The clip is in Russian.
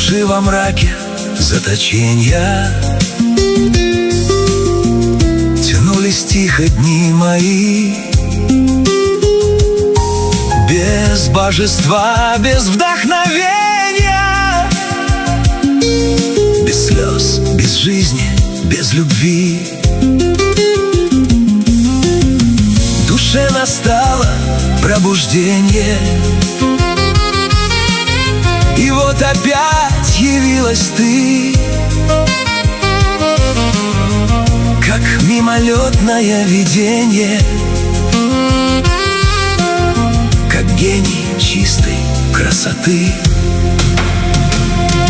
лжи во мраке заточенья. Тянулись тихо дни мои, без божества, без вдохновения, без слез, без жизни, без любви. В душе настало пробуждение, и вот опять явилась ты, как мимолетное видение, как гений чистой красоты.